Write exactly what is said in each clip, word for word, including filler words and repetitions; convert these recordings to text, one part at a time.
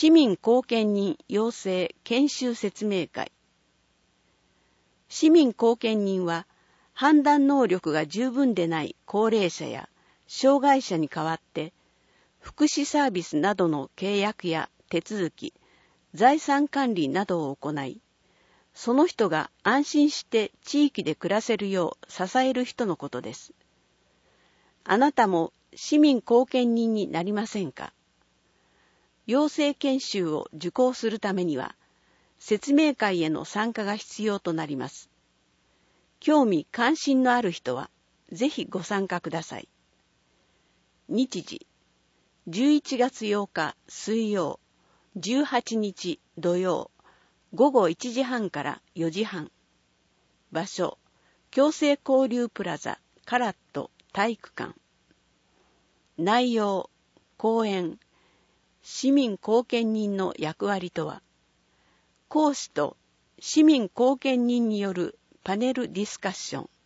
市民貢献人養成研修説明会。市民貢献人は、判断能力が十分でない高齢者や障害者に代わって、福祉サービスなどの契約や手続き、財産管理などを行い、その人が安心して地域で暮らせるよう支える人のことです。あなたも市民貢献人になりませんか？養成研修を受講するためには、説明会への参加が必要となります。興味関心のある人は、ぜひご参加ください。日時、じゅういちがつようか水曜、じゅうはちにち土曜、ごごいちじはんからよじはん。場所、共生交流プラザカラット体育館。内容、講演、市民貢献人の役割とは、講師と市民貢献人によるパネルディスカッション。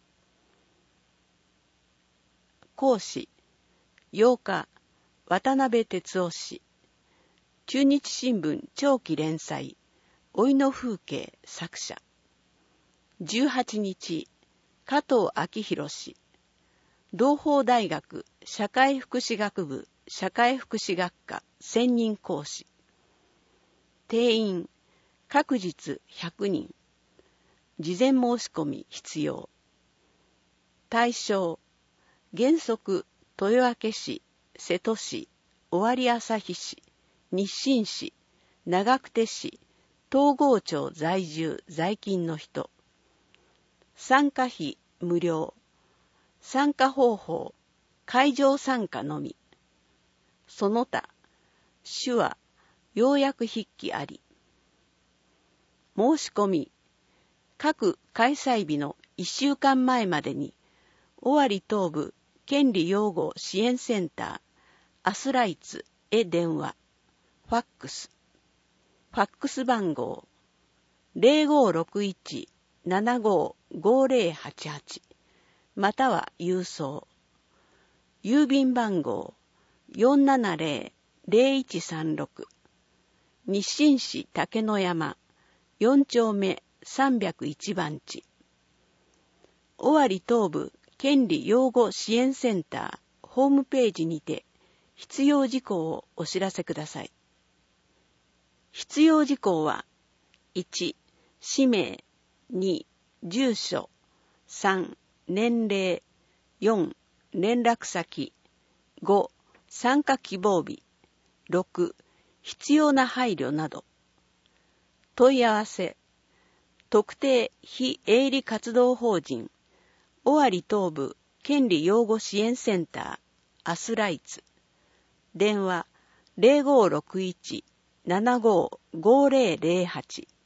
講師、ようか、渡辺哲夫氏。中日新聞長期連載、老いの風景作者。じゅうはちにち、加藤昭弘氏。同邦大学社会福祉学部社会福祉学科専任講師。定員、各日ひゃくにん。事前申し込み必要。対象、原則、豊明市、瀬戸市、尾張旭市、日清市、長久手市、東郷町在住在勤の人。参加費無料。参加方法、会場参加のみ。その他、手話、要約筆記あり。申し込み、各開催日のいっしゅうかんまえまでに、尾張東部権利擁護支援センター、アスライツへ電話、ファックス。ファックス番号、ゼロごろくいち ななごごゼロはちはち。または郵送。郵便番号 よんななゼロ ゼロいちさんろく。日清市竹野山よんちょうめさんびゃくいちばん地。尾張東部権利擁護支援センターホームページにて必要事項をお知らせください。必要事項は、いち、氏名、に、住所、さん、年齢、よん、連絡先、ご、参加希望日、ろく、必要な配慮など。問い合わせ、特定非営利活動法人、尾張東部権利擁護支援センター、アスライツ。電話、ゼロごろくいち ななごごゼロゼロはち。